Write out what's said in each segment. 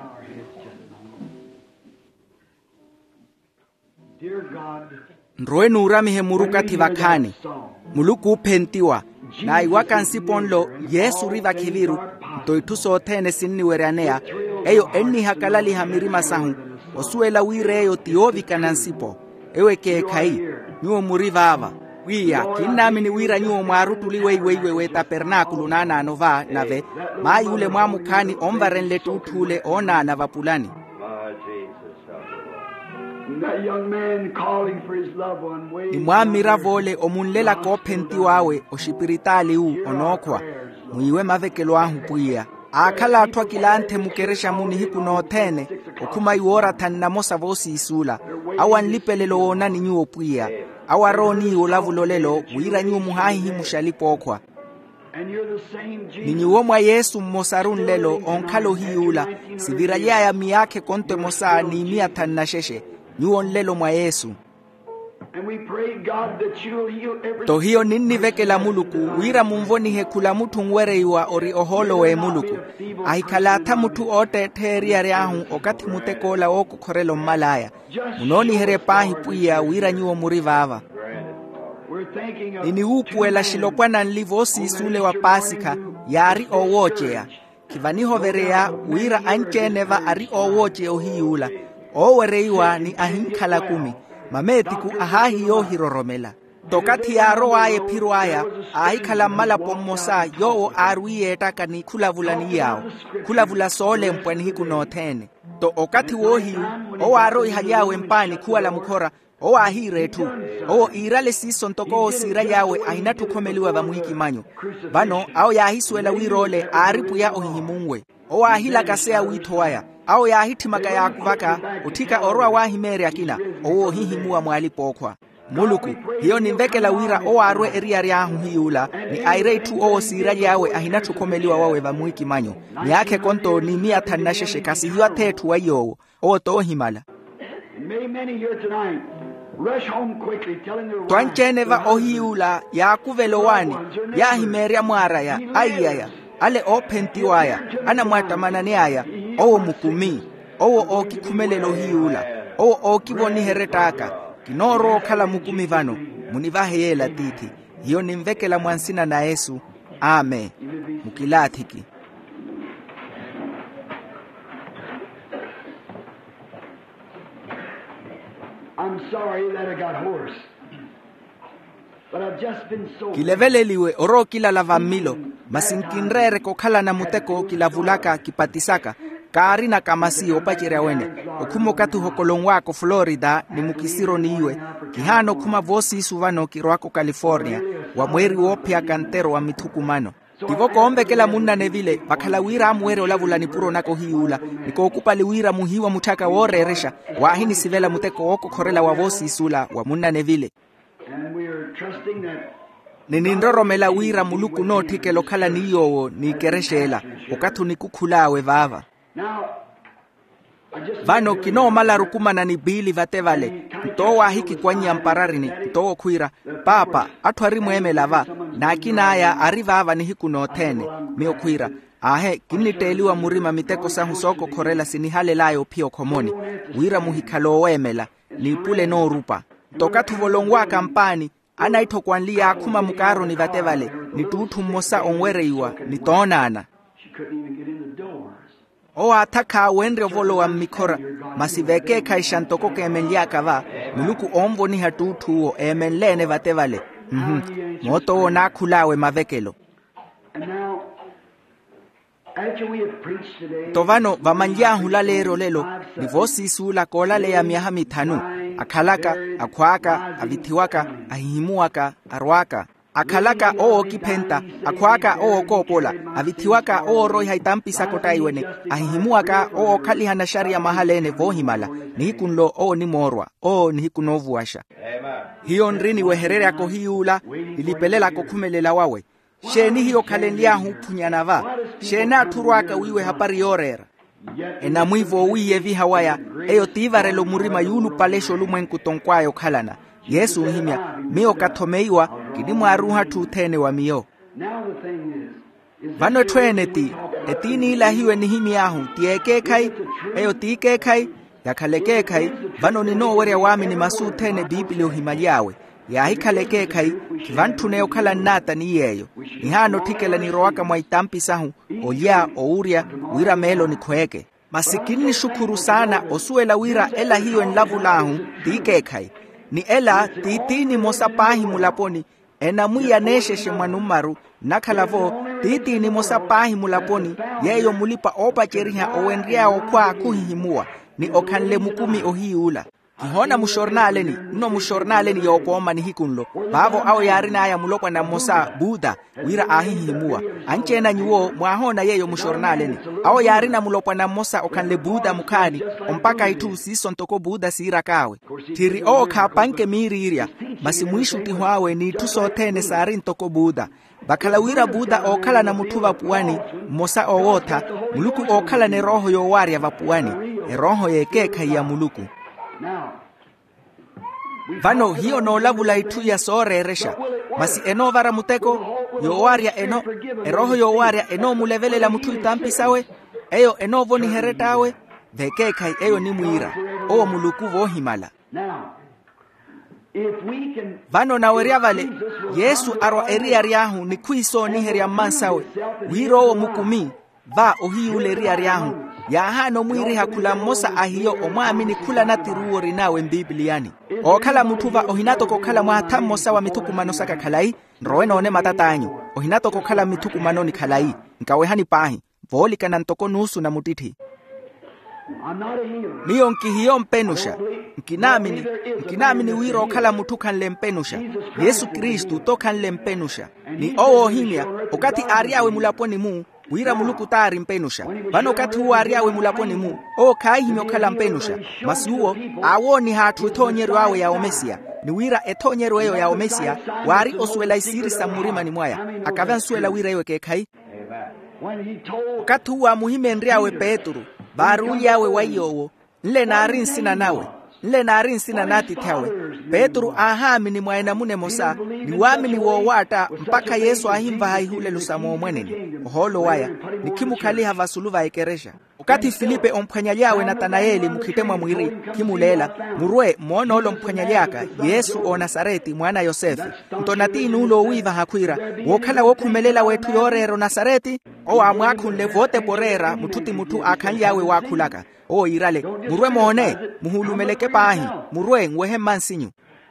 Nroenura mihemuruka tivakani muluku pentiwa na iwaka nsiponlo Yesu riva kiviru toituso tene sinni weranea eyo enni hakalali hamirima sahu osuela wireyo tiovika nansipo ewe ke kai nyuo muriva ava wiya kinami ni wira nyuo marutuli weiwe tabernakulo nana nova nave mayule mwamukani omvarenle tutule ona na vapulani. Imwamira vole omunlela kopenti wawe oshipiritali u onokwa muiwe mavekelo ahu puia akala atwa kilante mukeresha muni hiku no tene okuma iwora tanna mosa vosi isula awan lipelelo onani nyuo puia awaroni olavulolelo wira nyuo muhahi himushalipokwa Ninyuo mwa Yesu mosarun lelo onkalo hiula siviraya ya miyake konte mosa ni miatan na sheshe nyuon lelo mwa Yesu. To hiyo nini veke la muluku wira mumvoni hekula mutu mwere iwa ori oholo we muluku ahikalata mutu ote teria reahu okati mutekola oku korelo malaya munoni herepahi puia wira nyuo murivava. Nini upuela shilopwana nlivosi isule wa pasika yari owochea kivaniho verea wira ankeneva ari owoche ohiula owereiwa ni ahinkala kumi mametiku ahahi yo hiroromela tokati ya roaye piruaya ahikala mala pomosa yo arwiye taka ni kulavulani yao kulavula sole mpweni hiku notene to okati wohi o aroi hajawe mpani kuwa la mukora o ahire tu o irale sison toko sira yawe ainatu komeliwa bamuiki manyo bano au yahiswela wirole aripu ya ohihimungwe o ahila kasea witoaya au yahitimaka ya kuvaka utika orwa wahimere akina o hihimua mwalipokwa muluku hiyo ni mvekela wira o arwe eriari ahu hiula ni aire tu o sira yawe ahinatu komeliwa wawe bamuiki manyo ni ake konto ni miatan na sheshe kasi hiyo tetu wa yo o to himala. Twancheneva ohiula ya kuvelowani ya himeria mwara ya ayaya ale opentiwaya ana mwatamanani aya owo mukumi owo okikumelelo hiula owo okiboni heretaka kinoro kala mukumi vano munivaheyela titi hiyo ni mvekela mwansina na Yesu ame mukilatiki. I'm sorry that I got hoarse. But I've just been so Kileveleliwe oro kila lavamilo masinkinrere kokhala na muteko kilavulaka kipatisaka karina kamasi opachira wene okumo katu hokolongwako Florida ni mukisiro niwe kihano kuma vosi suvano kirwako California wa mweri wopya kantero wa mitukumano Tivoko ombe kela munna nevile bakhala wira amwere olavulani puro nako hiula niko okupali wira muhiwa mutaka woreresha wahini sivela muteko oko korela wa vosi isula wa munna nevile Ninindoromela wira muluku notike lokala niyowo ni kereshela okatu nikukulawe vava Vano kino mala rukumana ni bili vatevale kutowa hiki kwa nyampararini kutowa kuira papa atwari mweme lava na akina aya arivava ni hiku notene mio kuira ahe kiniteliwa murima miteko sahu soko korela sinihale layo pio komoni wira muhikalo wemela ni pule no rupa tokatu volongwa kampani anaito kwanlia akuma mukaro ni vatevale ni tutu mosa onwereiwa ni tonana O ataka wendre volo wa mikora masiveke kaishantoko kemelia kava muluku omvo ni hatutu o emenlene vatevale moto na kulawe mavekelo Tovano vamanja hulalero lelo ni vosi sula kolale ya miaha mitanu akalaka akwaka avitiwaka ahimuaka arwaka akalaka o kipenta akwaka o kopola avitiwaka o roi haitampisa kotaiwene ahimuaka o kalihana sharia mahalene vohimala nikunlo o ni morwa o nikunovuasha hiyo nrini weherere ako hiula ilipelela kokumelela wawe sheni hiyo kalenlia hupunyana va shena turwaka wiwe hapari yorera ena mwivo wiye vihawaya eyo tivarelo murima yulu palesho lumwenku tonkwayo kalana Yesu himya mio katomeiwa kidimu aruha tutene wa mio Vano tweneti etini ila hiwe ni himi ahu tieke kai eyo tike kai yakaleke kai vano ni no were wami ni masu tene Biblia himayawe ya hikaleke kai kivantu ne okala nata ni yeyo ni hano tikela ni roaka mwaitampi sahu olia ouria wira melo ni kweke masikini shukuru sana osuela wira ela hiyo nlavu lahu tike kai ni ela titini mosapahi mulaponi ena muya nesheshe manumaru nakalavo titini mosapahi mulaponi yeyo mulipa opa cheriha owendria okwa kuhihimua ni okanle mukumi ohiula kihona mushornaleni no mushornaleni yokoma ni hikunlo bavo ao yarina aya mulokwa na mosa Buddha wira ahihimua anchena nyuo mwahona yeyo mushornaleni ao yarina mulokwa na mosa okanle Buddha mukani ompaka itu siso ntoko Buddha sira kawe tiri oka panke miriria basi mwishu tihwawe ni tusotene sari ntoko Buddha bakala wira Buddha okala na mutuva puani mosa owota muluku okala ne roho yo waria vapuani roho yekeka ya muluku vano hiyo no lavula itu ya sore resha masi eno vara muteko yo waria eno roho yo waria eno mulevele la mutu itampi sawe eyo eno voni heretawe vekeka eyo ni muira o muluku vo himala vano na weria vale Yesu aro eria riahu ni kuiso ni heria mansawe wiro o mukumi va ohiule ria riahu ya hano mwiri hakula mosa ahiyo omwamini kula natiruo rinawe Bibliani okala mutuva ohinato kokala mwata mosa wa mitukumano saka kalai nrowe none matatanyu ohinato kokala mitukumano ni kalai nkawe hani pahi voli kana ntoko nusu na mutiti niyo nkihiyo mpenusha nkinamini wiro okala mutukan lempenusha Yesu Kristu tokan lempenusha ni owo himya okati ariawe mulaponi mu wira muluku tari mpenusha vano kati huwa ariawe mulaponi mu o kaihimyo kala mpenusha masi huo awoni hatu etonyero awe ya omesia ni wira etonyero eyo ya omesia wari osuela isiri samurima ni mwaya akavan suela wira ewe kekai kati huwa muhime nriawe Petru baru yawe wayowo nle narin sina nati tawe Petru ahami ni mwaena mune mosa ni wami ni wowata mpaka Yesu ahimva haihule lusamo mweneni oholo waya ni kimukali havasuluva ekeresha ukati Filipe ompanyaliawe Nathanaeli mukitemwa mwiri kimulela murwe mwono olo mpanyaliaka Yesu o Nasareti mwana Yosefu ntonatini ulo wiva hakwira wokala wokumelela wetu yorero Nasareti o amwakunle vote porera mututi mutu akanyawe wakulaka o irale murwe muone muhulumeleke pahi murwe ngwehe mansinyu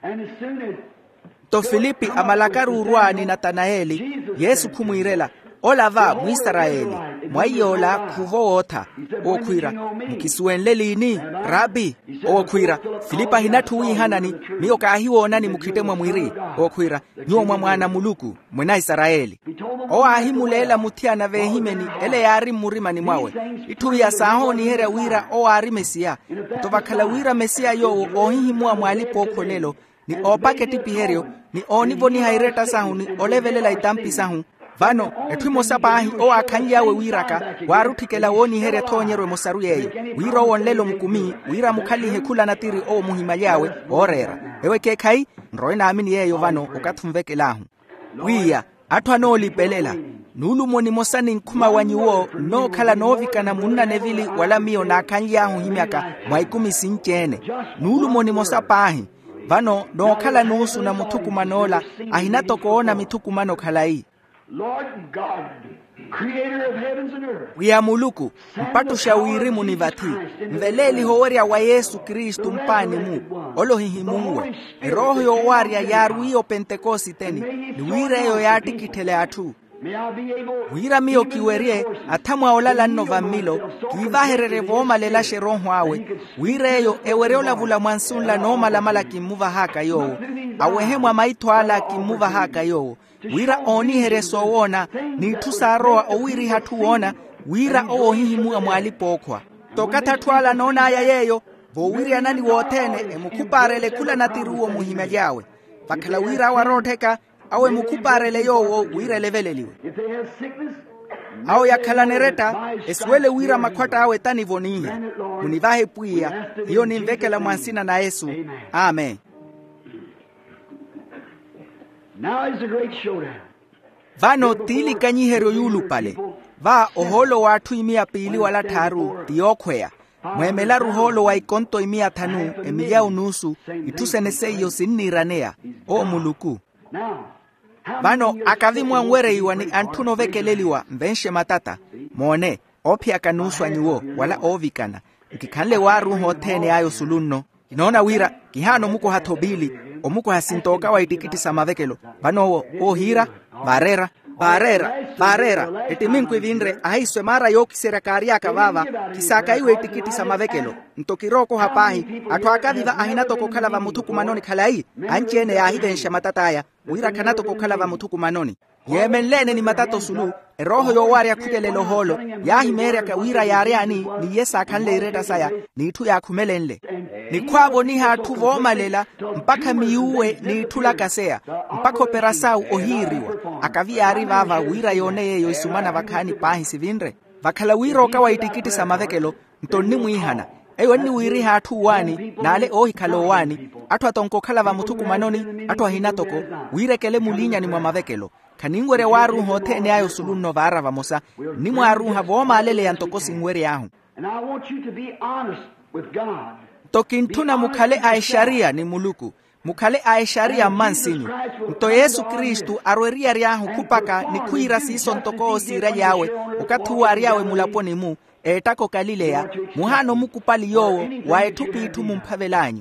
to Filipi amalakaru urwani Nathanaeli Yesu kumwirela olava muisraeli mwayola kuvoota okwira mukisuenlelini rabi okwira Filipa hinatu hanani miyo kahiwona ni mukitemwa mwiri okwira nyomwa mwana muluku mwena Israeli o ahimulela mutiana vehimeni ele yari murimani mwawe ituya sahoni here wira o ari mesia tovakala wira mesia yo ohihimwa mwalipo okolelo ni opaketi piherio ni onivoni haireta sahuni olevelela itampi sahu vano etwimo sapahi o akanyawe wiraka warutikela woni here tonyerwe mosaru yeyo wiro wonlelo mukumi wira mukali hekula natiri o muhima yawe orera ewe kekai nroina amini yeyo vano okathumvekelahu wiya atwana olipelela nulumoni mosani nkuma wanyiwo no kala novika na munna nevili wala mio na kanyahu himiaka mwaikumi sinchene nulumoni mosapahi vano no kala nusu na mutukumanola ahinato koona mitukumano kalai Lord God, creator of heavens and earth. Wiya muluku, mpatu shawiri munivati, mveleli howeria wa Yesu Kristu mpani mu, olo hihimungwe, roho yo waria yaru iyo Pentekosi teni, niwire yo yati kitele atu. Wira miyo kiwerie, atamwa olala nova milo, kivaherere voma lelashe roho awe, wire yo ewereola vula mwansunla noma la mala kimuva haka yo, awehemwa maitwala kimuva haka yo, wira oni hereso wona ni tusaroa owiri hatuona wira ohihimu amwalipokwa tokata twala nona ya yeyo vo wiri anani wotene emukuparele kula natiruo muhima yawe pakala wira waroteka awe mukuparele yo wira leveleliwe au yakala nereta eswele wira makwata awe tani vonia univahe puia hiyo ni mvekela mwansina na Yesu amen. Now is a great showdown. Vano tili kanyihero yulu pale. va oholo wa 200 wala tharu tiokhwea mwemela ruholo wa ikonto 500 emiya unusu ituseneseyo sinniranea o muluku vano akavimwa ngwereiwa ni anthuno vekeleliwa mvenshe matata mone ophya kanuswa nyuwo wala ovikana nkikhanle wa ruho thene ayo sulunno kinona wira kihano muko hathobili omuko hasintoka wa itikiti samavekelo vanowo ohira barera etiminkw'i vinre ahiswe mara yokisera kariaka vava kisaka iwe itikiti samavekelo ntokiroko hapahi atwakaviva ahina tokokhala va muthuku manoni khalai anchene yahivensha matataya wira khana tokokhala va muthuku manoni yemenlene ni matato sulu roho yo waria khukelelo holo yahimeria ka wira yareani ni yesa khanle ireta saya ni thu yakhumelenle ni khwabo ni hathu vomalela mpaka miuwe ni thula kasea mpaka operasau ohiriwa akavia arivava wira yone yeyo isumana vakhani pahi sivinre vakhala wiro ka waitikiti samavekelo ntonni muihana eyo ni wiri hathu wani nale ohikhalo wani athu atonkokhala va muthuku manoni athu ahina toko wirekele mulinya ni mwamavekelo khaningwere waru hothene ayo sulunno vara vamosa ni mwaru havoma alele yantoko singwere yahu tokintuna mukhale aisharia ni muluku mukhale aisharia mansinyu nto Yesu Kristu arweria ryahu kupaka ni kuira siso ntoko osira yawe ukathuwa ryawe mulaponi mu etako kalileya muhano mukupali yowo waethupiithu mumphavelanyu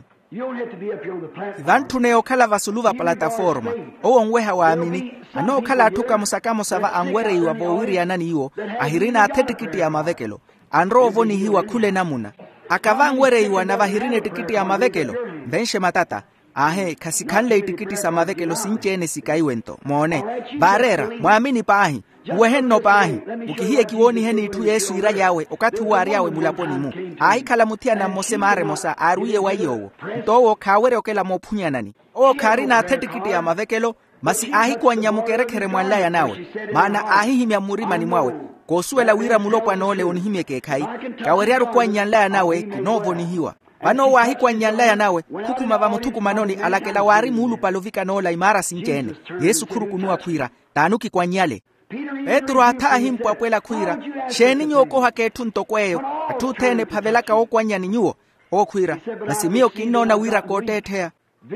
vanthune okhala vasuluva plataforma owongweha waamini anokhala athuka musakamo sava angwereiwa vowirianani iwo ahirina athetikiti ya mavekelo anrovonihiwa khule namuna akava angwereiwa na vahirine tikiti ya mavekelo mvenshe matata ahe khasikhanle itikiti sa mavekelo sinchene sikaiwento mone barera mwamini pahi uwehenno pahi ukihiye kiwoni heni ithu Yesu ira yawe okathuwa yawe mulaponi mu ahikhala muthiana mose mare mosa aruye wayowo ntowo khawere okela mophunyana o khari na athetikiti ya mavekelo masi ahi kwanyamukerekhere mwanlaya nawe mana ahihimya murimani mwawe kosuela wira mulopwa nole onihimye kekhai kaweria rukwanyanlaya nawe kinovo nihiwa vano wahi kwanyanlaya nawe kukuma va muthuku manoni alakela wari mulu palovika nola imara sinchene Yesu khuru kunua khwira tanuki kwanyale Petro athahi mpwapwela khwira sheni nyoko hakethu ntokweyo athuthene phavelaka okwanyani nyuwo okhwira nasimio kinona wira kotethea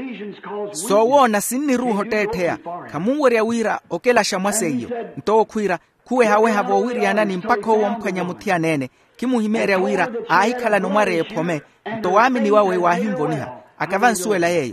so wona sinni ruho tethea khamungweria wira okela shamwaseyo nto okhwira khuwe hawe havo wirianani mpaka owo mphwanya muthianene kimuhimeria wira ahikhala nomware ephome nto wamini wawe wahimboniha akavansuela yeyo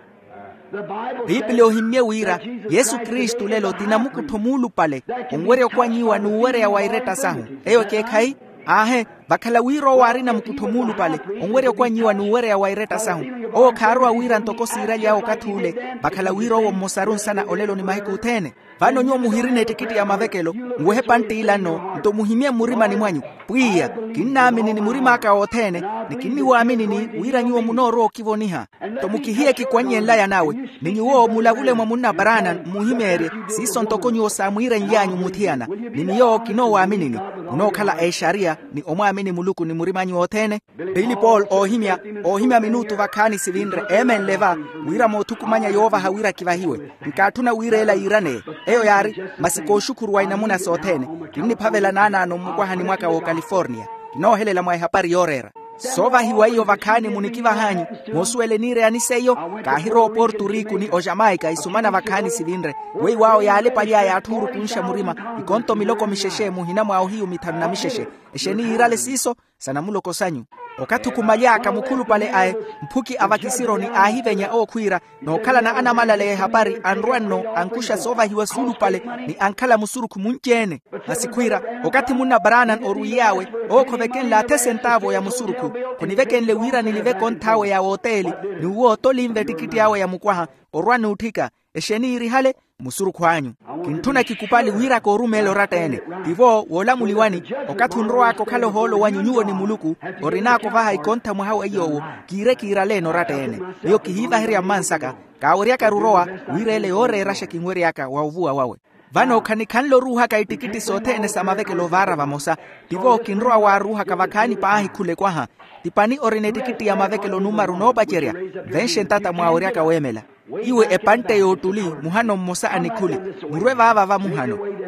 Biblia ohimye wira Yesu Kristu lelo tinamukutho mulu pale ongwere okwanyiwa nuwere ya waireta sahu eyo kekhai ahe bakhala wiro warina mukutho mulu pale ongwere okwanyiwa nuwere ya waireta sahu o kharwa wira ntoko sira yao kathule bakhala wiro wo mosarun sana olelo ni mahiku uthene vano nyo muhirine tikiti ya mavekelo ngwehe pantilano nto muhimye murima ni mwanyu pwiya kinamini ni murima ka othene nikini waamini ni wira nyuo munoro kivoniha to mukihiye kikwanyela ya nawe ninyuo mulavule mwa munna barana muhimere siso ntoko nyuo samwire nyanyu muthiana niniyo kino waamini ni unokhala esharia ni omwamini muluku ni murima nyu othene Billy Paul ohimya minutu vakhani sivinre emen leva wira mothukumanya yova hawira kivahiwe nkathuna wirela irane eyo yari masiko shukuru waina muna sothene kinni phavela nanano mukwahani mwaka wo California nohelela mwa hapari yorera sova hiwa iyo vakhani munikiva hanyi mosuele nire aniseyo kahiro Puerto Rico ni o Jamaica isumana vakhani sivinre wei wao yale palya ya athuru kunsha murima ikonto miloko misheshe muhina mwa hiyo mitanu na misheshe esheni irale siso sana muloko sanyu okathukumayaka mukhulu pale ae mphuki avakisiro ni ahivenya okhwira nokhala na anamalale hapari anrwanno ankusha sova hiwa sulu pale ni ankhala musuru kumunchene asikhwira okathi munna baranan oruyawe okhoveken la 10 centavo ya musuruku kuniveken le wira niliveko nthawe ya hoteli ni uwo tolimve tikiti yawe ya mukwaha orwana uthika esheni irihale musuru khwanyu kinthuna kikupali wira ko rumelo ratene tivo wola muliwani okathunro wako khalo holo wanyunyuo ni muluku orinako vaha ikontha mwahawe yowo kire leno ratene yo kihiva heria mansaka kaoria karuroa wirele ore rasha kingweri yaka wauvua wawe vano khanikhanlo ruha ka itikiti sothene samavekelo vara vamosa tivo kinroa wa ruha ka vakhani pahi khule kwaha tipani orine tikiti ya mavekelo numaru no bacheria venshe tata mwaoria ka wemela iwe epante yotuli muhano mmosa anikhule murwe vava va muhano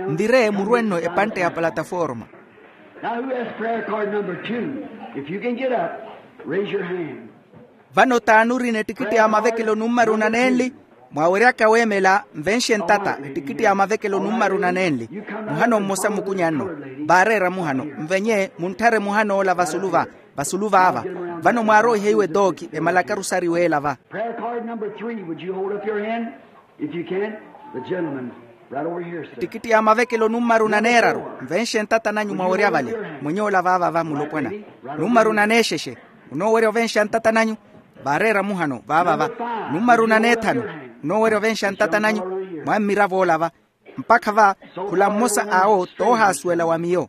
ndire murweno epante ya plataforma. Now who has prayer card number 2? If you can get up, raise your hand. Vano tanuri ne tikiti ya mavekelo numero nanenli. Mwaweria kawemela mvenshen tata tikiti ya mavekelo numero nanenli. Muhano mmosa mukunyano. Barera muhano. Mvenye muntare muhano la vasuluva ava. Vano mwaro heiwe doki emalakaru sari wela va. Prayer card number 3. Would you hold up your hand? If you can. The gentleman right over here, sir. Tikiti ya mavekelo numero naneraru. Mvenshen tata nanyu mwaweria vale. Mwenyola vava mulopwana. Numero nanesheshe. Unoweria venshen tata nanyu. Barera muhano va. Numero nanetano. Unoweria venshen tata nanyu. Mwamira vola va. Mpaka va kula mosa ao toha suela wa mio.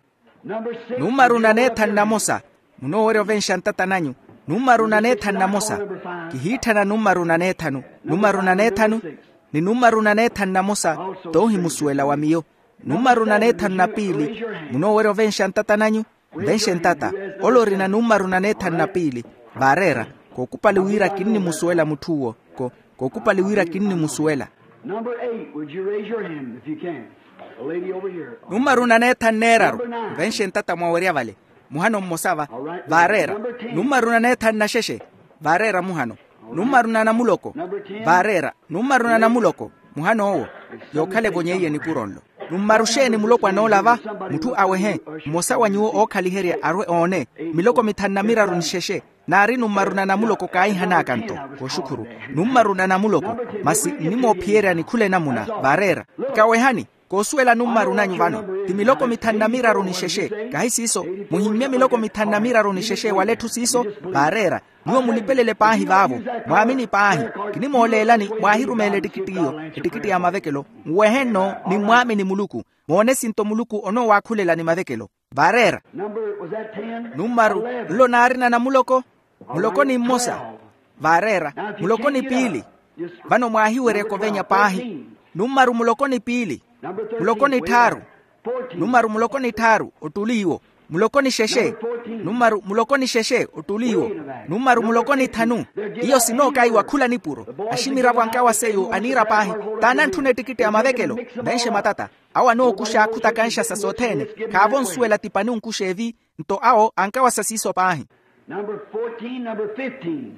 Numero nanetan na mosa. Unoweria venshen tata nanyu. Numero nanetan na mosa. Kihita na numero nanetano. Numero nanetano. Ni numero nanetan na mosa tohi musuela wa mio. Numero nanetan na pili. Unoweria venshen tata nanyu. Venshen tata. Olori na numero nanetan na pili. Barera. Kokupa liwira kinni musuela mutuo. Kokupa liwira kinni musuela. Number 8, would you raise your hand if you can? A lady over here. Numero naneta neraru. Venshen tata mwaweria vale. Muhano mmosava. Barera. Numero naneta nasheshe. Barera muhano. Numero nanamuloko. Barera. Numero nanamuloko. Muhano owo. Yokale gonyeye ni kuronlo. Numarusheni muloko anolava. Mutu awehe. Mosawa nyuo okaliheria arwe one. Miloko mitanamira runisheshe. Nari numaruna na muloko kai hanakanto. Koshukuru. Numaruna na muloko. Masi nimo piera ni kule namuna. Barera. Kawehani. Kosuela numaruna nyuvano. Ti miloko mitandamira runisheshe. Kahisi iso. Muhimia miloko mitandamira runisheshe waletu siso. Barera. Niyo mulipelele pahi vavo. Mwamini pahi. Kini molelani. Mwahiru mele tikitiyo. Tikiti ya mavekelo. Mweheno ni mwamini muluku. Mwone sinto muluku ono wakulela ni mavekelo. Barera. Numaru. Lo narina na muloko. Muloko ni mosa. Barera. Muloko ni pili. Vano mwahiwere kovenya pahi. Numaru muloko ni pili. Muloko ni taru. Numaru muloko ni taru. Utuliwo. Muloko ni sheshe. Numaru muloko ni sheshe. Utuliwo. Numaru muloko ni tanu. Iyo sinoka iwa kula nipuro. Ashimira wankawa seyo anira pahi. Tanan tune tikiti ya mavekelo. Naishe matata. Awa no kusha kutakansha sasotene. Kavon suela tipani unkushe evi. Nto ao ankawa sasiso pahi. Number 14, number 15.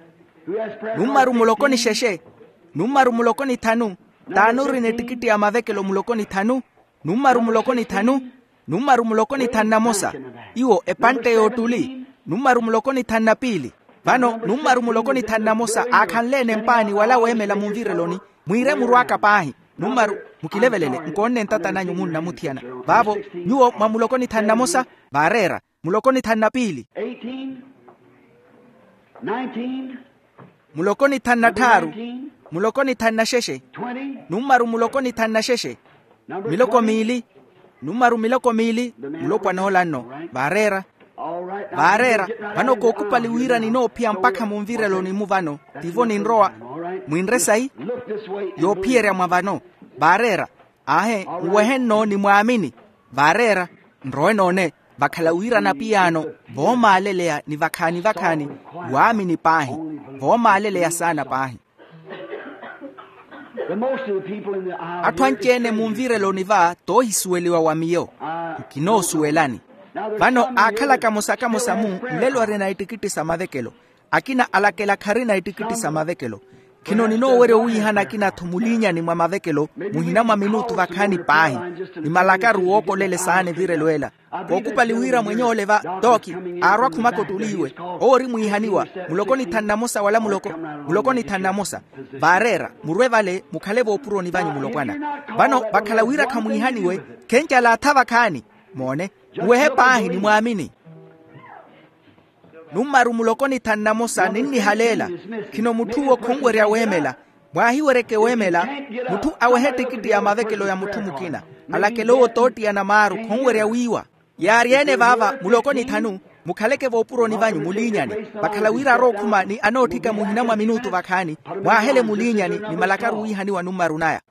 Numaru muloko ni sheshe. Numaru muloko ni tanu. Tanuri ne tikiti ya mavekelo muloko ni tanu. Numaru muloko ni tanu. Numaru muloko ni tanna mosa. Iwo epante yotuli. Numaru muloko ni tanna pili. Vano numaru muloko ni tanna mosa. Akanlene mpani wala wemela mumvireloni. Mwire muruaka pahi. Numaru mukilevelele. Mkone ntata na nyumuna mutiana. Babo nyuo mamuloko ni tanna mosa. Barera. Muloko ni tanna pili. 18, 19, muloko ni tanna taru. Muloko ni tanna sheshe. 20. Numaru muloko ni tanna sheshe. Miloko mili. Numaru miloko mili. Muloko anolano. Barera. Barera. Vano kokupa liwira ni no pia mpaka mumvirelo ni muvano. Tivo ni nroa. Mwinresai. Yo piere mwavano. Barera. Ahe. Uweheno ni muamini. Barera. Nroe none. Vakalawira na piano. Voma alelea ni vakani. Waamini pahi. Voma alelea sana pahi. Atwanchene mumvirelo ni va. Tohi sueliwa wamiyo. Kino suelani. Vano akala kamosa mu. Lelo arena itikiti samavekelo. Akina alakela karina itikiti samavekelo. Kino nino were uihana kina tumulinya ni mamavekelo. Muhinama minutu vakani pahi. Ni malakaru woko lele saane vireloela. Kokupa liwira mwenye oleva. Doki. Arwa kumako tuliwe. Ori muihaniwa. Muloko ni tannamosa wala muloko ni tannamosa. Barera. Murwevale. Mukalevo opuro ni vanyi mulokwana. Vano bakalawira kamuihaniwe. Kenja la tavakani. Mone. Uwehe pahi ni muamini. Numaru muloko ni tannamosa nini halela. Kino mutuo kongweria wemela. Mwahiwereke wemela. Mutu awehe tikiti ya mavekelo ya mutu mukina. Alakelo toti ya namaru kongweria wiwa. Yariene vava muloko ni tanu. Mukaleke vopuro ni vanyu mulinyani. Bakalawira rokuma ni anotika muhinama minutu vakani. Mwahele mulinyani ni malakaru wihani wa numaru naya.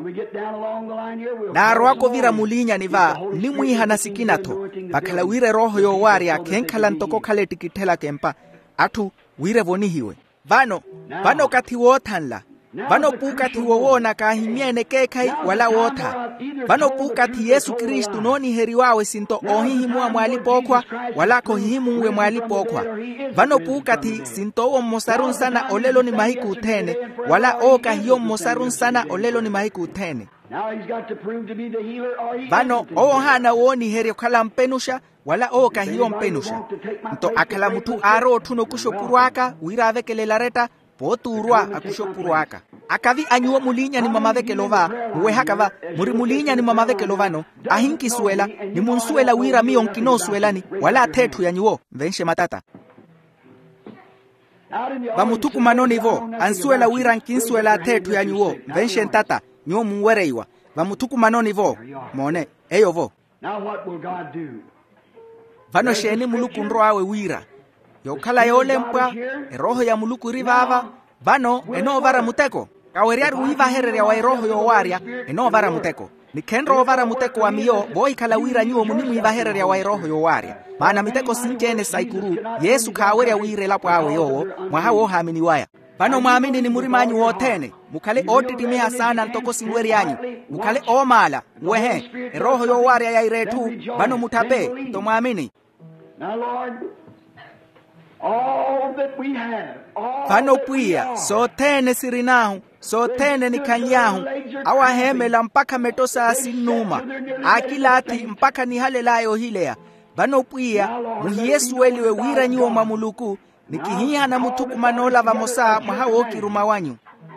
Na roako vira mulinya ni va ni muihana sikinato. Bakala wire roho yo waria kenkala ntoko kale tikitela kempa. Atu wire vonihiwe. Vano kati wotanla. Vano pukati wowona kahimiene kekai wala wota. Vano pukati Yesu Kristu noni heri wawe sinto ohihimua mwalipokwa wala kohihimungwe mwalipokwa. Vano pukati sinto o mosarun sana olelo ni mahiku utene wala o kahiyo mosarun sana olelo ni mahiku utene. Vano o hana woni heri okala mpenusha wala o kahiyo mpenusha. Nto akala mutu aro tuno kushopuruaka wira vekele lareta poturwa akushopuruaka. Akavi anyuo mulinya ni mama veke lova, uwe hakava, muri mulinya ni mama veke lovano, ahinki suela, ni munsuela wira mion kino suelani, wala tetu ya nyuo, venshe matata. Vamutuku manoni vo, ansuela wira nkinsuela tetu ya nyuo, venshe ntata, nyuo muwereiwa. Vamutuku manoni vo, mone, eyo vo. Vano sheni muluku nro awe wira. Yokala yole mpa, roho ya muluku rivava, vano eno vara muteko. Kaweriaru hiva herere wa roho yo waria eno vara muteko. Ni kenro vara muteko wa miyo boy kala wira nyuo munimu hiva herere wa roho yo waria. Maana miteko sinjene saikuru Yesu kaweria wire lapo awe yowo mwahawo hamini waya. Vano mwamini ni murimanyu wotene. Mukale otitimea sana ntoko singweri yanyu. Mukale omala wehe roho yo waria ya iretu vano mutape to mwamini. Vano puia sotene sirinahu sotene ni kanyahu awa hemela mpaka metosa asinuma akilati mpaka ni halelayo hilea. Vano puia muhi Yesu weliwe wira nyuo mamuluku nikihia na mutuku manola vamosa mwahawo kiruma wanyu.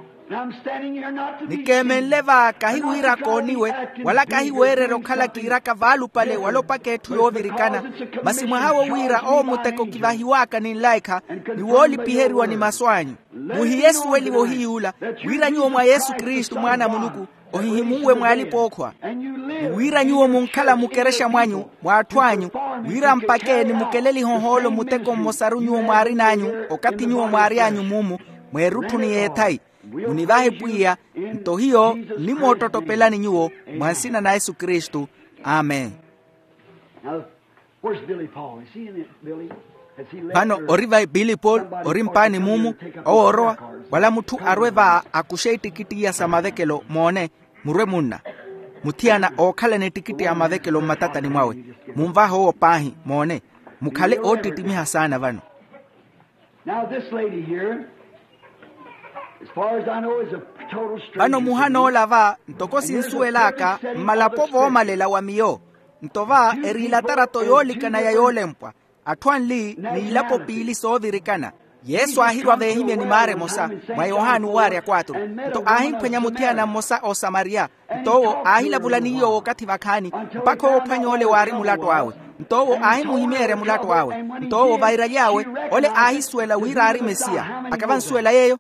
Nikemenleva kahi wira koniwe wala kahi werero kala kiraka valu pale walopake tuyovirikana. Masi mwahawo wira o muteko kivahiwaka ni laika ni woli piheriwa ni maswanyu. Muhi Yesu weli wohiula wira nyuo mwa Yesu Kristu mwana muluku ohihimuwe mwalipokwa. Wira nyuo munkala mukeresha mwanyu mwatwanyu wira mpake ni mukeleli honholo muteko mosaru nyuo mwari nanyu okati nyuo mwari anyu mumu mwerutu ni yetai. Univahe puia nto hiyo ni mototo pelani nyuo mwansina na Yesu Kristu. Amen. Vano oriva Billy Paul orimpani mumu oroa wala mutu arweva akushe tikiti ya samavekelo mone murwe munna mutiana okale ne tikiti ya mavekelo matata ni mwawe mumvaho opahi mone mukale otitimi hasana vano. Now this lady here, as far as I know, is a total stranger. Vano muhano lava ntoko sinsuelaka malapovo malela wa miyo ntova erilatara toyolika na yayolempwa atwanli ni ilapo pili sovirikana. Yesu ahirwa vehimye ni mare mosa mwa Yohanu waria 4 nto ahin kwenya mutiana mosa o Samaria nto ahila bulaniyo wakati vakani mpako opanyole wari mulato wawe nto ahin muhimere mulato wawe nto vaira yawe ole ahiswela wirari Mesia akavansuela yeyo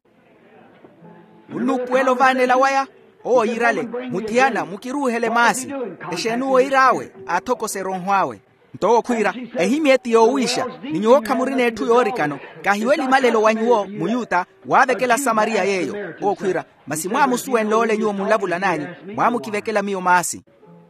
ulupuelo vanela waya o irale mutiana mukiruhele masi eshenuo irawe atoko seronhwawe nto kwira ehimieti yo wisha ninyoka murine tu yorikano kahiweli malelo wanyuo muyuta wavekela Samaria yeyo o kwira masimwa musuen lole nyuo mulavula nanyu mwamu kivekela miyo masi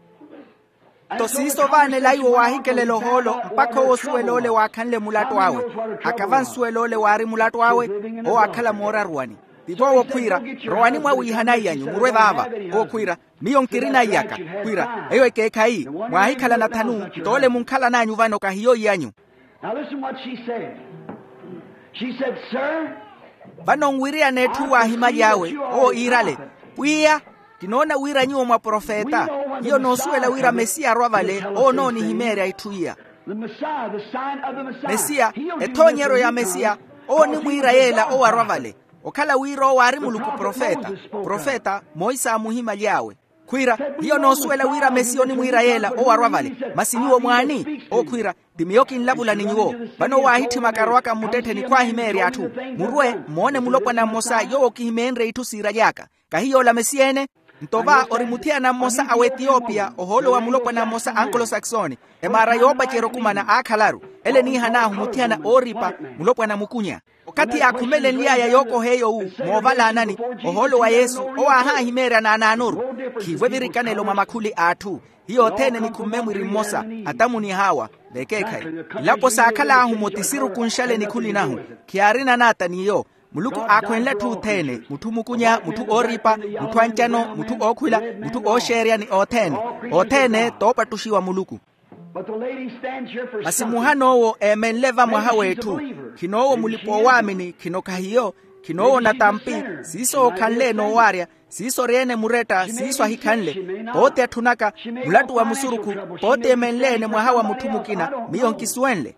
to siso vane laiwo wahikele loholo mpako osue lole wakanle mulato wawe akavansuwe lole wari mulato wawe o akala mora ruani Tibo kwira roani mwa wihanai yanyu murwe baba o kwira miyo nkirina yaka kwira eyo ekekai mwa hikala na tanu tole munkala nanyu vano kahiyo yanyu. Now listen what she said. She said, "Sir, vano ngwiria netu wa hima yawe o irale puia kinona wira nyuo mwa profeta iyo nosuela wira Mesia rwavale o no ni himere aituia the Messiah, the sign of the Messiah. Mesia etonyero ya Mesia o ni mwira yela o arwavale okala wiro wari muluku profeta Moisa muhima yawe kwira hiyo nosuela wira Mesia ni mwira yela o arwavale masiniwo mwani o kwira dimiyoki nlabula ninyuo bano wahiti makarwaka mutete ni kwa himeri atu murwe muone mulopwa na Mosa yo kihimenre itu sira yaka kahiyo la Mesiene ntova orimutia na Mosa awe Ethiopia oholo wa mulopwa na Mosa Anglo-Saxoni emara yopa cherokumana akalaru ele ni hana humutia na oripa mulopwa na mukunya wakati akumele liya ya yoko heyo u movala nani oholo wa Yesu o aha himera na ananuru kivwe virikanelo mamakuli atu hiyo tene ni kumemwiri Mosa atamu ni hawa lekekai lapo sakala ahumotisiru kunshale ni kulinahu kiarina nata niyo muluku akwenle tu tene mutu mukunya mutu oripa mutu anchano mutu okwila mutu osheria ni otene topa tushiwa muluku basi muhanowo emenleva mwaha wetu kinowo mulipo wamini kinokahiyo kinowo natampi siso kanle no waria siso rene mureta siso hikanle pote atunaka mulatu wa musuruku pote emenlene mwaha wa mutumukina miyon kiswenle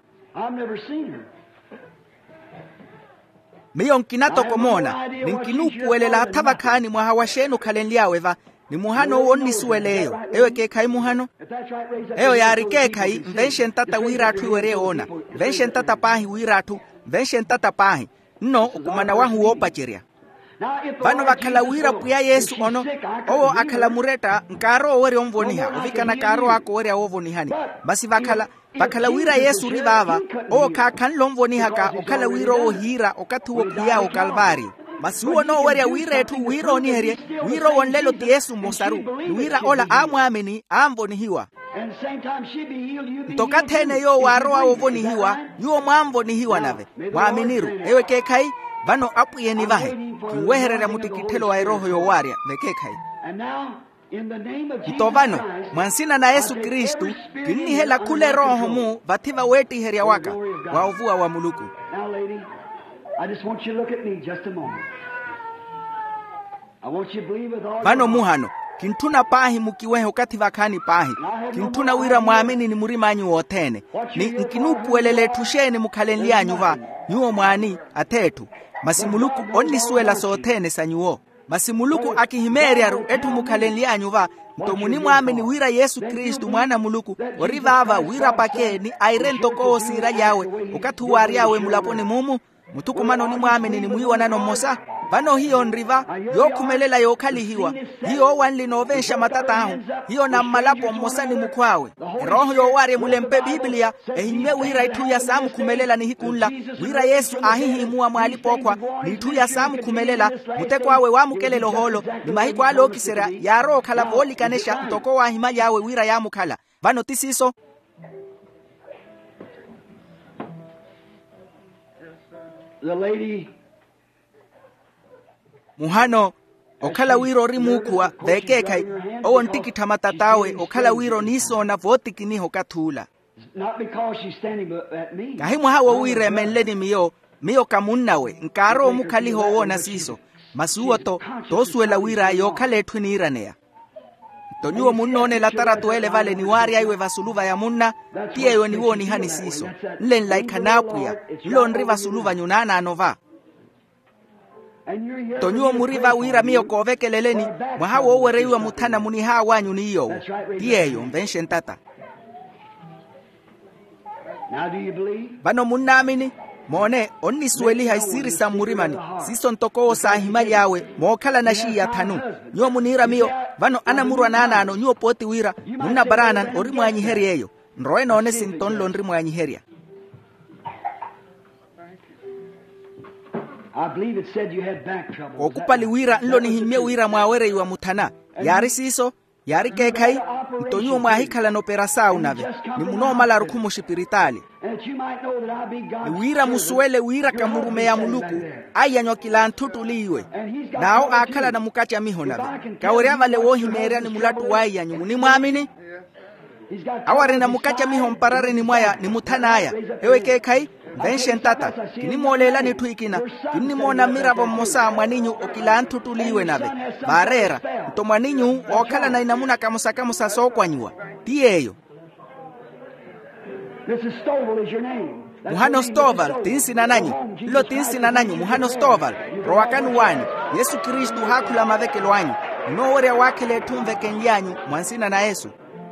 miyon kinato komona ninkinupuwelela tabakani mwaha wa shenu kalenliaweva ni muhano woni sueleyo ewe kekai muhano eyo yari kekai mvenshen tata wiratu wereona mvenshen tata pahi wiratu mvenshen tata pahi no okumana wahu opacheria vano vakala wira puya Yesu ono owo akala mureta nkaro were omvoniha ovikana karo ako were ovonihani basi vakala wira Yesu rivava owo kakanlo omvoniha ka okala wiro ohira okatuwo puya o Kalvari basi uwo no were wiretu wiro niherie wiro wonlelo ti Yesu mosaru wira ola amwamini amvonihiwa tokatene yo waroa ovonihiwa yuo mwamvonihiwa nave mwaminiru ewe kekai vano apuyeni vahe kiweherera mutikitelo wa roho yo waria vekekai itovano mwansina na Yesu Kristu kinihela kule roho mu vativa weti heria waka waovua wa muluku. Vano muhano kintuna pahi mukiweho kativa kani pahi kintuna wira mwamini ni murimanyu wotene ni nkinupuelele tusheni mukalenlianyu va nyuo mwani atetu masimuluku onlisuela sotene sanyuo masimuluku akihimeriaru etu mukalenlianyu va ntomuni mwamini wira Yesu Kristu mwana muluku orivava wira pake ni airento koosira yawe ukatuwari yawe mulaponi mumu mutukumano ni mwamini ni muiwa nano mosa vano hiyo nriva yokumelela yokalihiwa hiyo wanli novensha matata hao hiyo na malapo mosani mukwawe roho yo wari mulempe Biblia ehime wira itu ya samu kumelela ni hikunla wira Yesu ahihi muwa mwalipokwa ni itu ya samu kumelela mutekwawe wa mukelelo holo ni mahikwa alo kisera ya roho kala voli kanesha mtoko wa hima yawe wira ya mukala vano tisiso the lady muhano okala wiro rimukwa vekekai owontikita matatawe okala wiro niso na votikiniho kathula not because she's standing at me kahimu hawo wire menleni miyo kamunnawe nkaro mukaliho wona siso masuoto tosuela wira yo kalethu niranea tonyuo munone la taratuele vale ni wari aiwe vasuluva ya munna tiyeyo ni woni hani siso len like napuya lon vasuluva nyunana anova tonyuo muriva wira miyo kovekeleleni mwahawo wereiwa mutana muniha wanyu niyo tiyeyo mvenshen tata now do you believe bano munamini mone onni sueli haisiri sa murimani siso ntoko sa hima yawe mokala na shi ya tanu nyo munira miyo vano anamurwa nanano nyo poti wira munna baranan ori mwanyi herieyo nroe none sinton lonri mwanyi heria I believe it said you had back trouble okupali wira nlo ni himye wira mwawere iwa mutana yari siso yari kekai ntonyo mwahikala no perasau nave ni munoma la rukumu shipiritali ni wira musuele wira kamurume ya muluku aya nyokila ntutuliwe nao akala na mukacha miho nave kawerea vale wohi merea ni mulatu waya nyumu ni mwamini awari na mukacha miho mparare ni mwaya ni mutana aya ewe kekai venshen tata kini molela ni tuikina kini mona mirabo mosa mwaninyu okila ntutuliwe nave barera nto mwaninyu okala na inamuna kamusa sokwanywa tiyeyo Mrs. Stovall is your name. Muhano Stovall tinsi na nanyu lo tinsi na nanyu Muhano Stovall roakanu wani Yesu Kristu hakula mavekelo wanyu nowere wakele tumvekenyanyu mwansina na Yesu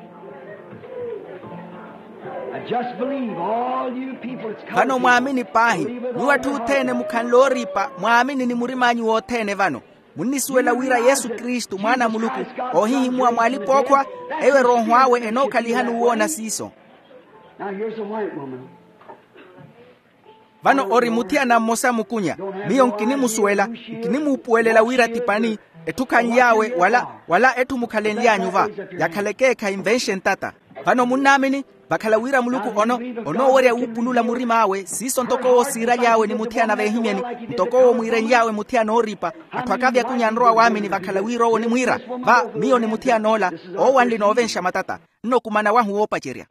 Just believe all you people it's vano mwamini pahi nuwa tutene mukanloripa mwamini ni murimanyu wotene vano munisuela wira Yesu Kristu mwana muluku ohihi muwa mwalipokwa ewe roho wawe enoka lihanu uona siso Now here's a white woman. vano ori mutia na mosa mukunya miyo nkini musuela nkini mupuelela wira tipani etukanyawe wala etu mukalenlianyu va yakalekeka invention tata vano munamini bakhala wira muluku ono were upulula murima awe siso ntokowo sira yawe ni mutiana vehimyeni ntokowo mwire yawe mutiana oripa atwakavya kunyanroa wamini bakhala wiro ni mwira va miyo ni mutiana ola o wanli no vensha matata no kumana wahu opa cheria.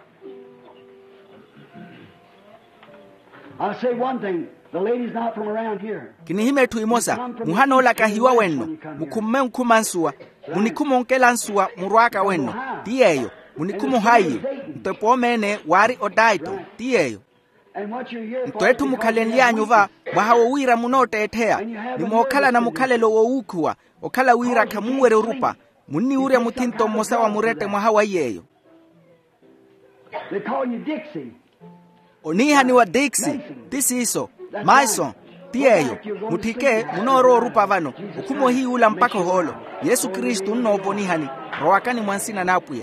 I'll say one thing. The lady's not from around here. Kinihime tuimosa muhanola kahiwa wenno mukumme nkumansua munikumonkela nsua murwaka wenno tiyeyo munikumo hayi ntopomene wari odaito tiyeyo ntoetu mukhaleni yanyu va mwahawo wira munote etea nimokhala na mukhalelo wo ukhuwa okhala wira khamuwere rupa munni ure mutinto mosa wa murete mwahawa yeyo. They call you Dixie. Onihani wa Dixie tisiso Maison tiyeyo mutike munoro rupa vano ukumo hii ula mpaka holo Yesu Kristu nnoponihani roakani mwansina napuya.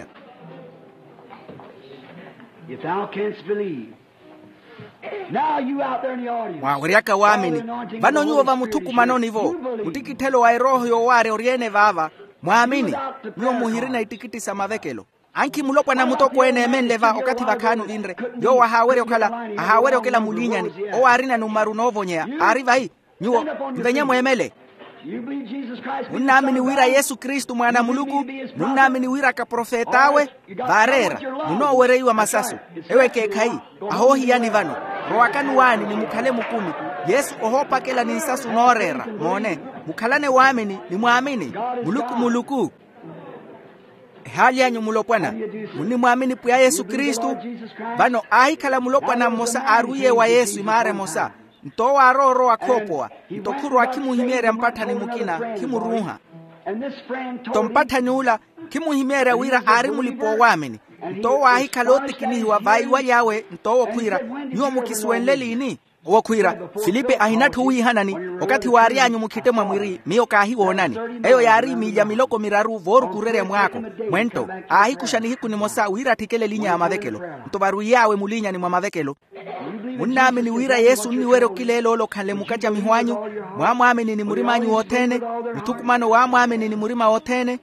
If thou canst believe. Now you out there in the audience. Mwawiriaka wamini vano nyuo va mutuku manonivo mutikitelo wa roho yo ware oriene vava mwamini nyuo muhirina itikiti samavekelo anki mulopwa na mutoko ene menleva okati vakanu vinre yo wahawere okela mulinyani o arina numaru novonyea arriva hii nyuo mvenye mwemele munamini wira Yesu Kristu mwana muluku munamini wira ka profetawe varera munowereiwa masasu ewe kekai ahohi yani vano roakanu wani ni mukhale mukumi Yesu ohopa kela ni nsasu norera mone mukhalane wamini ni muamini muluku hali yanyu mulopwana muni muamini puya Yesu Kristu vano ahikala mulopwana mosa aruye wa Yesu imare mosa ntowa roro akopoa ntokuru akimuhimere mpatani mukina kimuruha tompatani ula kimuhimere wira ari mulipo wamini ntowa ahikala otikinihi wa vaiwa yawe ntowa kuira nyuo mukiswenleli ini owa kuira Filipe ahinatu hui hanani wakati wari anyu mukitemwa mwiri miyo kahi wonani eyo yari mija miloko miraru voru kurere mwako mwento ahikushani hiku ni mosa wira tikele linya ya mavekelo ntobaru yawe mulinya ni mwamavekelo munamini wira Yesu ni wero kilelo olo kanle mukacha mihwanyu mwamwamini ni murimanyu wotene mtukumano wamwamini ni murima wotene.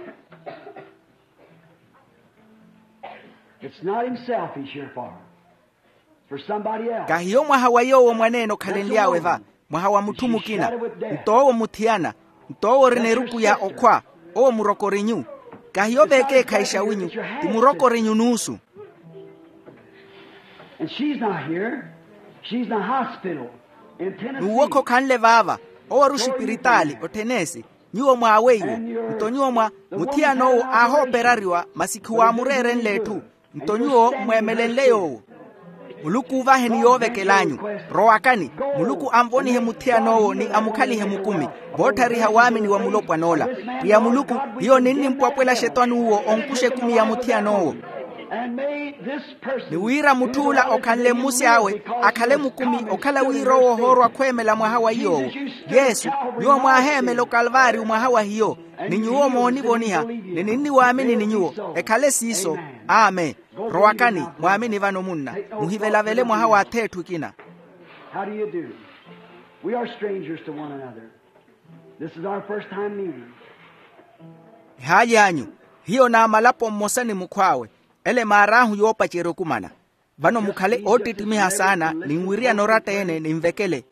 It's not himself he's here for somebody else. Kahiyo mwahawayo wo mwaneno kalendi yawe va mwahawa mutumukina ntowo mutiana ntowo rineruku ya okwa o muroko rinyu kahiyo veke kaisha winyu timuroko rinyu nusu. And she's not here. She's in the hospital in Tennessee. Nuwoko kanle vava o rushipitali o Tennessee nyuo mwaweyo mtonyuo mwa mutiano aho perariwa masiku wa murere nletu mtonyuo mwemelenleyo muluku vaheni yove kelanyu roakani muluku amvoni he mutiano ni amukali he mukumi botari hawamini wa mulopwa nola pia muluku hiyo nini mpwapwela shetani uo onkushe kumi ya mutiano ni wira mutula okale musi awe akale mukumi okala wiro wohorwa kwemela mwahawa hiyo Yesu nyuo mwaheme lo Kalvari mwahawa hiyo ni nyuo monivoniha ni nini waamini ni nyuo ekale siso amen roakani mwamini vano munna muhivela vele mwahawa atetu kina. How do you do? We are strangers to one another. This is our first time meeting. Hali yanyu hiyo na malapo mmosani mukwawe ele marahu yopa chero kumana vano mukhale otitimiha sana nimwiria norata ene nimvekele.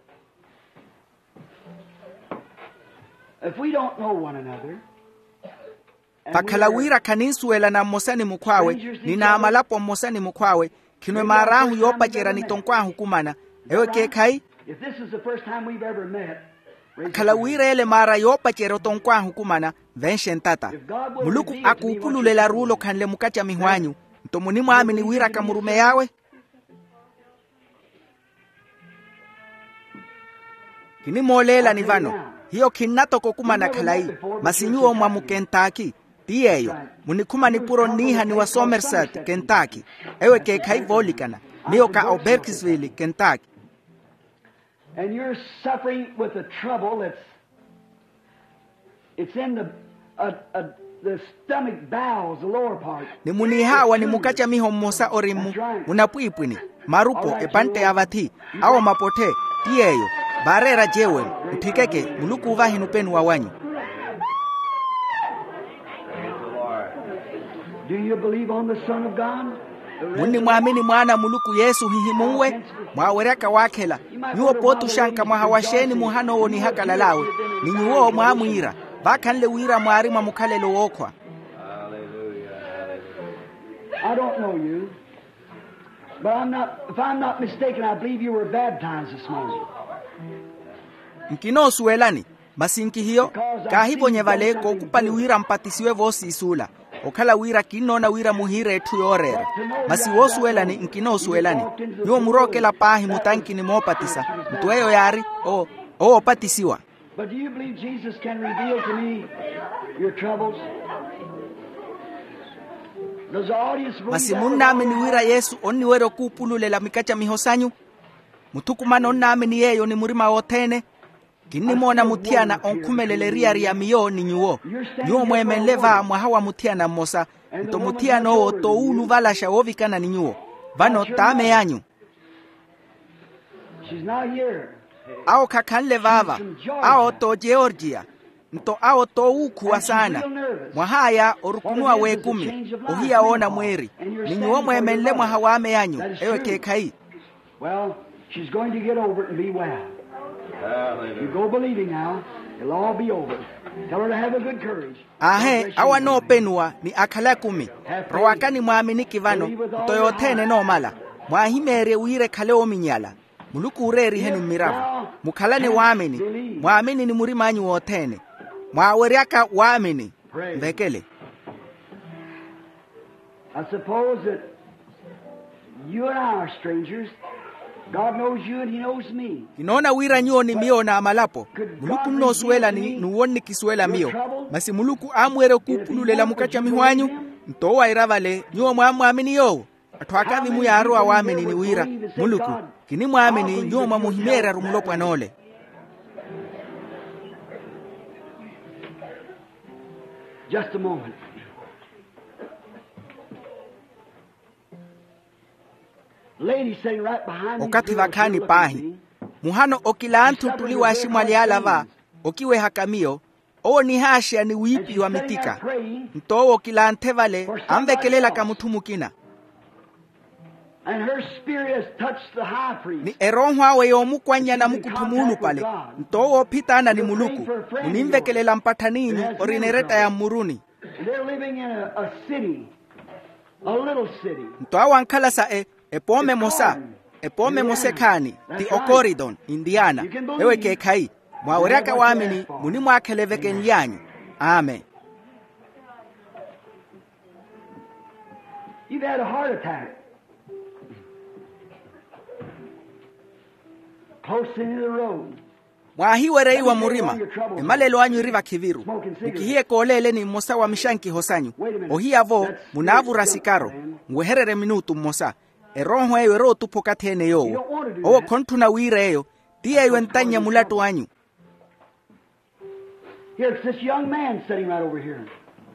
If we don't know one another pakhala wira kaninsuela na mmosani mukwawe nina amalapo mmosani mukwawe kinwe marahu yopa chera nitonkwahu kumana ewe kekai if this is the first time we've ever met khala wira ele mara yopa chero tonkwahu kumana venshen tata muluku akupululela rulo kanle mukacha mihwanyu ntomuni mwamini wira kamurume yawe kini molela ni vano hiyo kinatoko kumana khalai masinyuo mwa mukentaki tiyeyo munikuma ni puro niha ni wa Somerset Kentucky ewe kekai volikana niyo ka Oberksville Kentucky. And you're suffering with a trouble it's in the stomach bowels, the lower part. Ni munihawa ni mukacha miho mosa orimu munapwipwini marupo epante avati awo mapote tiyeyo barera jewe utikeke muluku uvahi nupenu wa wanyu. Do you believe on the Son of God? Muni mwamini mwana muluku Yesu hihimuwe mwawereka wakela nyuo potu shanka mwahawasheni muhano woni hakalalawe ni nyuo mwamwira bakanle wira mwarima mukalelo wokwa. I don't know you, but if I'm not mistaken, I believe you were baptized this morning. Nkino suelani masinki hiyo kahibonye vale ko kupali wira mpatisiwe vosi isula okala wira kinona wira muhire tu yorera masi wosuelani nkino suelani yo muroke la pahi mutanki ni mopatisa mtueyo yari o patisiwa. But do you believe Jesus can reveal to me your troubles? Does the audience believe masi munami ni wira Yesu onni wero kupululela mikacha mihosanyu mutukumana onnami ni yeyo ni murima wotene kini mona mutiana onkumelele riya miyo ni nyuo mwemenleva mwahawa mutiana mosa nto mutiana o to ulu valasha ovikana ni nyuo vano tame yanyu. She's not here. Ao kakanle vava ao to Georgia nto ao to ukuwa sana mwahaya orukunua wekumi ohia ona mweri ni nyuo mwemenle mwahawame yanyu ewe kekai. Well, she's going to get over it and be well. You go believing now, it'll all be over. Tell her to have a good courage. Ahe awa no penua ni akala kumi roakani mwamini kivano toyotene no mala mwahimere wire kale ominyala muluku ureri heni miravu mukalane waamini mwamini ni murimanyu wotene mwaweriaka waamini mbekele. I suppose that you and I are strangers. God knows you and He knows me. Inona wira nyuo ni mio na amalapo muluku no suela ni nuwoni kisuela mio masi muluku amwere kupululela mukacha mihwanyu ntowa iravale nyuo mwamini yo atwakavi muyaroa waamini ni wira muluku kini mwamini nyuo mwamuhimera rumulopwa nole. Just a moment. Lady sitting right behind me. Okati vakani pahi muhano okilantu tuliwashi mwalialava okiwe hakamio o ni hasha ni wipi wa mitika nto okilante vale amvekelela kamutumukina. And her spirit has touched the high priest. Ni eronhwa we yomukwanya na mukutumulu pale nto opitana ni muluku unimvekelela mpataninyu orinereta ya muruni. They're living in a city, a little city. Nto awankala sa epome mosekani ti Okoridon Indiana ewe kekai mwaweraka waamini muni mwakeleveke nyanyu. Amen. You've had a heart attack. Close into the road. Mwahiwerei wa murima emalelo anyu riva kiviru ukihie kolele ni mosa wa mishanki hosanyu ohiavo munavura sikaro mweherere minutu mosa eronho eyo ero tupokatene yo owo kontuna wire eyo tiye ntanya mulatu anyu. Here, it's this young man sitting right over here.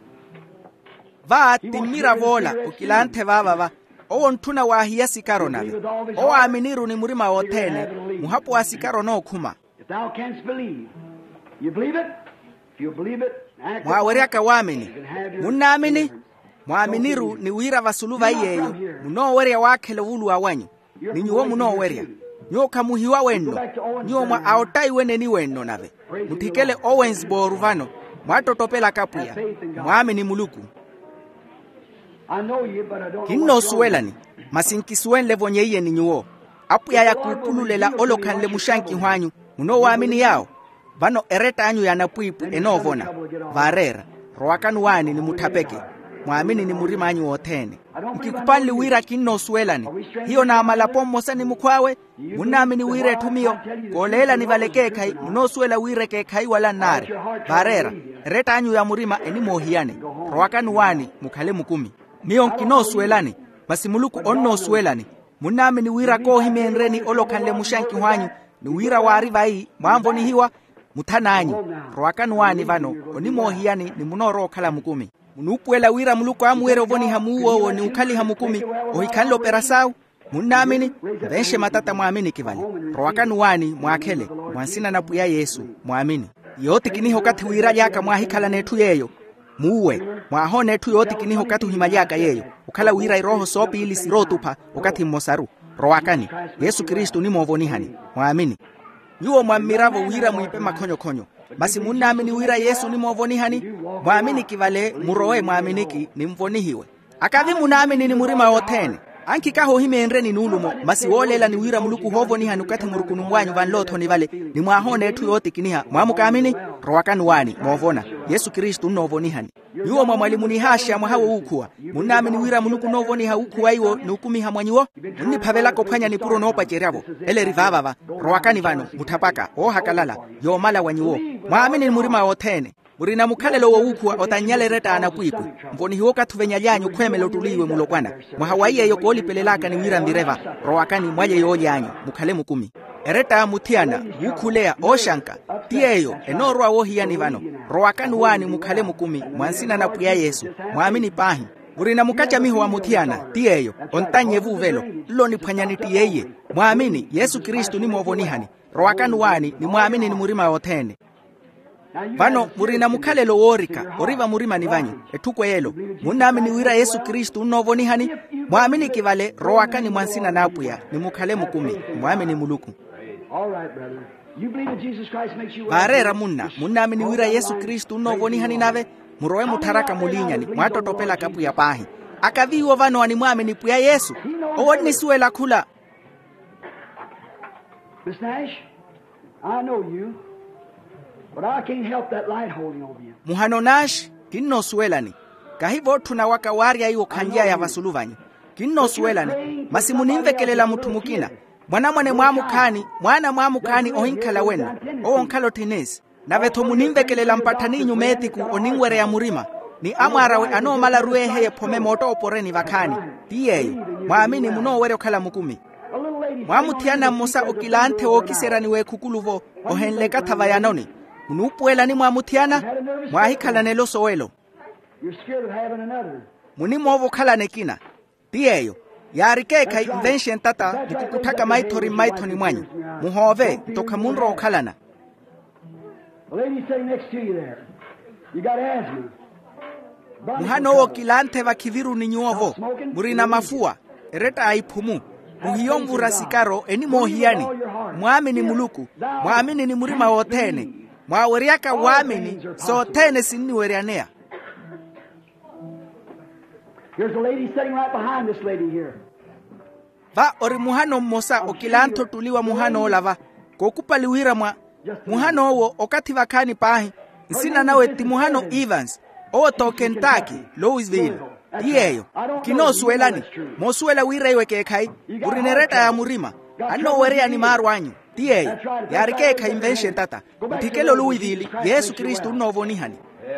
Va timira vola ukilante vava owo ntuna wa hiya sikaro nave owo aminiru ni murima wotene muhapo wa sikaro no kuma. If thou canst believe, you believe it? If you believe it, act mwawereka waamini munamini mwaminiru ni wira vasuluva iyeyo munoweria wakele ulu awanyu ni nyuo munoweria nyuo kamuhiwa wenno nyuo mwa aotai weneni wenno nave mutikele Owensboro vano mwatotopela kapuya mwamini muluku. I know you, but I don't know Kinno what's wrong. suelani masinkisuen levonye iye ni nyuo apuya ya kupululela olokanle mushanki hwanyu muno waamini yao vano ereta anyu yanapuipu enovona varera roakanu wani ni mutapeke mwamini ni murima anyu wotene mkikupali wira kinno suelani hiyo na amalapo mosa ni mukwawe munamini wire tumio kolela ni valekekai muno suela wire kekai wala nare varera ereta anyu ya murima eni mohiane roakanu wani mukale mukumi mion kino suelani basi muluku onno suelani munamini wira ko himenreni olokanle mushanki hwanyu ni wira wari vai mwamvoni hiwa mutananyu roakanu wani vano oni mohiani ni munoro kala mukumi munupuela wira muluku amwere ovoni hamuwo ni ukali hamukumi ohikanlo perasau munamini beshe matata mwamini kivali roakanu wani mwakele mwansina na puya Yesu mwamini yote kiniho kati wira yaka mwahikala netu yeyo muwe mwahone tu yoti kiniho katu himayaka yeyo ukala wira iroho sopi ili sirotupa ukati mosaru roakani Yesu Kristo ni mwovonihani mwamini yuo mwamiravo wira muipe makonyo basi munamini wira Yesu ni mwovonihani mwamini kivale muroe mwaminiki ni mvonihiwe akavi munamini ni murima wotene anki kaho hime ni nulumo basi wolela ni wira muluku hovonihani ukati murukunu mwanyu vanloto ni vale ni mwahone tu yoti kiniha mwamukamini roakani wani mwovona Yesu Kristo novonihani yuo mwalimu ni hasha mwahawo ukua munamini wira muluku novoniha ukua iwo nukumiha mwanyiwo ni pavela kopanya ni puro nopa cheravo ele rivava roakani vano mutapaka hakalala yo mala wanyiwo mwamini ni murima wotene murina mukalelo wo ukua otanyalereta anakuiku mvoni hiwoka tuvenyajanyu kwemelo tuliwe mulokwana mwahawaiye yo koli pelelaka ni wira ndireva roakani mwaje yo yanyu mukale mukumi ereta mutiana ukulea oshanka tieyo enorwa wohiyani vano roakani wani mukale mukumi mwansina na puya Yesu mwamini pahi murina mukacha miho wa mutiana tieyo ontanye vuvelo loni panyani tiyeye mwamini Yesu Kristo ni mwovonihani roakani wani ni mwamini ni murima wotene vano murina mukalelo worika oriva murima ni vanyu etukwe yelo munamini wira Yesu Kristo unovonihani mwamini kivale roakani mwansina napuya ni mukale mukumi mwamini muluku varera munamini wira Yesu Kristo unovonihani nave muroe mutaraka mulinyani mwatotopela kapuya pahi akaviwo vano ani mwamini puya Yesu owoni suela kula Miss Nash, I know you. But I can't help that light holding over you. Muhano Nash kinno suelani kahivo tunawaka waria iyo kanjia ya vasuluvanyi kinno suelani masimunimvekelela mutumukina mwana mwamukani ohinkala wenu onkalo tenesi naveto munimvekelela mpataninyu metiku oningwere ya murima ni amwarawe anomala ruehe pome moto oporeni vakani tiyeyo mwamini munowere okala mukumi mwamutiana mosa okilante okiserani we kukuluvo ohenleka tavayanoni unupuela ni mwamutiana mwahikala nelo soelo muni mwovo kala nekina tiyeyo yarikeka invention tata nikukutaka maitoni mwanyu muhove toka munro okalana muhano okilante vakiviru ni nyuovo murina mafua ereta aipumu muhiyomvura sikaro eni mohiani mwamini muluku mwamini ni murima wotene mwaweriaka wamini so tene sinniwerianea Here's a lady sitting right behind this lady here. Va ori muhano mosa okilanto tuliwa muhano olava kokupaliwira muhano owo okati vakani pahi nsina nawe ti muhano Evans o to Kentucky Louisville tiyeyo kino suelani mosuela wira iwe kekai urinereta ya murima ano werea ni marwanyu tiyeyo yarikeka invention tata utikelo Louisville Yesu Kristo unovonihani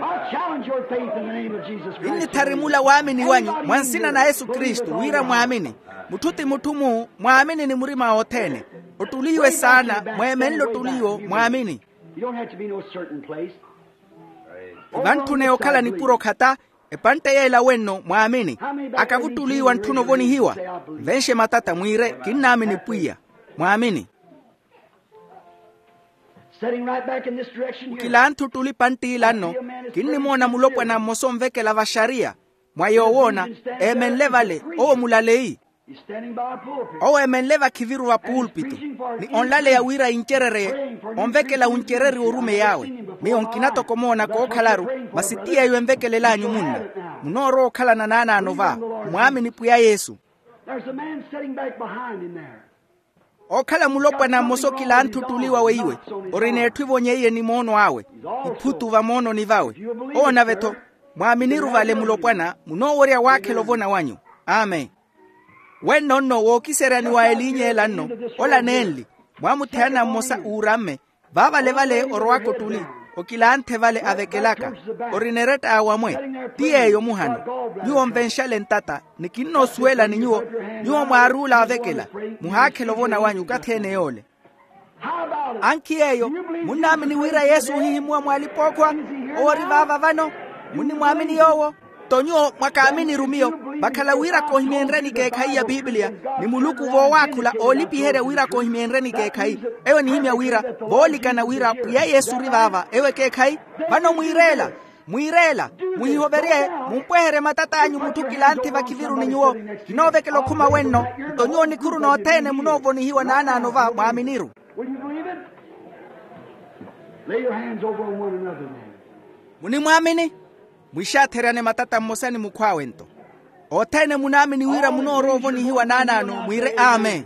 inni tarimula waamini wanyu mwansina na Yesu Kristo wira mwamini mututi mutumu mwamini ni murima wotene utuliwe sana mwemenlo tuliwo mwamini vantu neokala ni puro kata epante yela wenno mwamini akavutuliwa ntunovoni hiwa venshe matata mwire kinamini puya mwamini kilantu tulipanti ilano kinni mona mulopwa na mosomveke la vasharia mwayowona emenlevale o mulalei o emenleva kiviru wa pulpito ni onlale ya wira incherere onveke la unchereri urume yawe mi onkinato komona ko khalaru basitia yo envekele la nyumunna munoro khala na nana anova mwamini puya Yesu okhala mulopwa na mosoki la ntutuliwa weiwe orine twivonyeye ni mono awe iputu va mono ni vawe ona veto mwaminiru vale mulopwana munoworia wake lovona wanyu amen wenonno wokiserani wa elinye lanno ola nenli mwamutana mosa urame vavale vale orwako tuli okilante vale avekelaka orinereta awamwe tiyeyo muhano nyuo mvenshale ntata nikinno suela ni nyuo mwarula avekela muhake lovona wanyu kathene yole ankiyeyo munamini wira Yesu hihimwa mwalipokwa ori vava vano muni mwamini yowo tonyo mwakamini rumio bakala wira ko himienreni ke kai ya Biblia ni muluku vo wakula olipi here wira ko himienreni ke kai ewe ni himya wira boli kana wira ya Yesu rivava ewe ke kai bano mwirela mwirela muhihoberie mumpwehere matatanyu mutukilante vakiviru ninyuo kinovekelo khuma wenno ntonyo nikuru notene munovonihiwa naananova mwaminiru. Will you believe it? Lay your hands over on one another then. Muni mwamini mwishatherane matata mmosani mukhwawento otene munamini wira munorovonihiwa naanano mwire amen.